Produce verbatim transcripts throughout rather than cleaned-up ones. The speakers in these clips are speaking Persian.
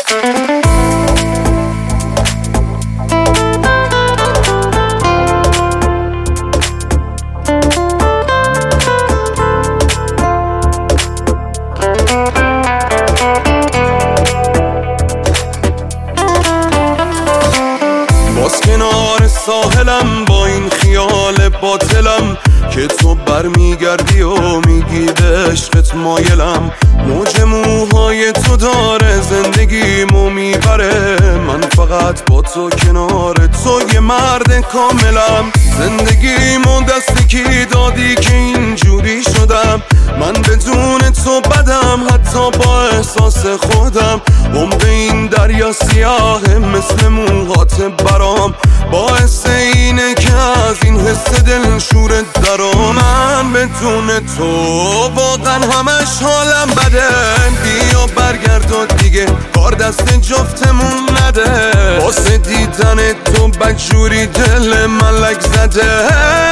باز کنار ساحلم با این خیال باطلم که تو برمیگردی و میگی به عشقت مایلم. موج موهای تو داره زندگیمو میبره، من فقط با تو کنار تو یه مرد کاملم. زندگیمو دست کی دادی که اینجوری شدم؟ من بدون تو بدم حتی با احساس خودم. عمق این دریا سیاهه مثل موهات برام، باعث اینه که از این حس دل شورت درام. من بدون تو واقعا همش حالم بده، بیا برگرد و دیگه کار دست جفتمون نده. واسه دیدن تو بدجوری دل من لک زده.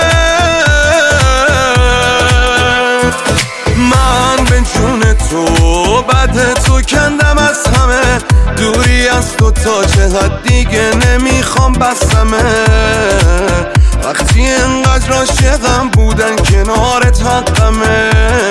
من به جون تو بعد تو کندم از همه، دوری از تو تا چه حد دیگه نمیخوام بسمه. وقتی اینقدر عاشقم بودن کنارت حقمه.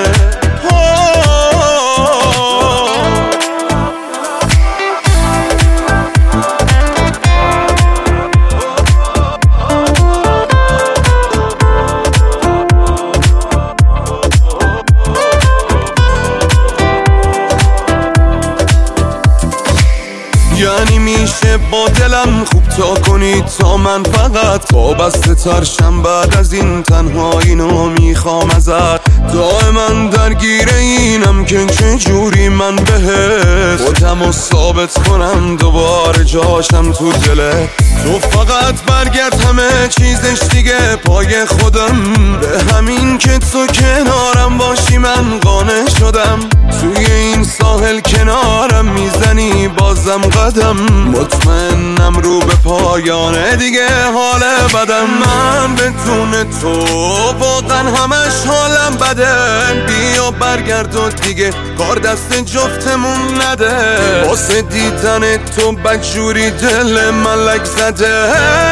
یعنی میشه با دلم خوب تا کنی تا من فقط تا بسته ترشم بعد از این تنهایی نو میخوام ازت. دائما درگیر اینم که چجوری من بهت خودمو ثابت کنم دوباره جاشم تو دلت. تو فقط برگرد همه چیزش دیگه پای خودم، به همین که تو کنارم باشی من قانع شدم. توی این ساحل کنارم میزنی بازم قدم، مطمئنم رو به پایانه دیگه حال بدم. من بدون تو واقعا همش حالم بده، بیا برگرد و دیگه کار دست جفتمون نده. واسه دیدن تو بدجوری دل من لک زده.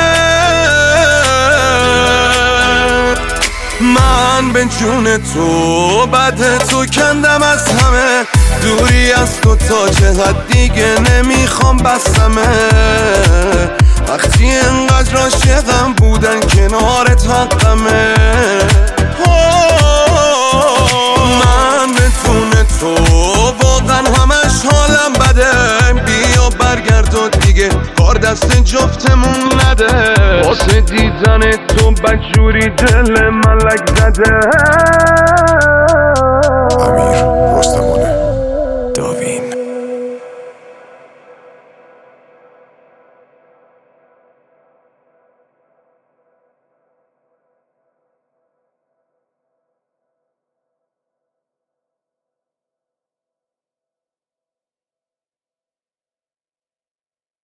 من به جون تو بعد تو کندم از همه، دوری از تو تا چه حد دیگه نمیخوام بسمه. وقتی اینقدر عاشقم بودن کنارت حقمه. من بدون تو واقعا همش حالم بده، بیا برگرد و دیگه کار دست جفتمون نده. واسه دیدن تو بدجوری دل من لک زده. امیر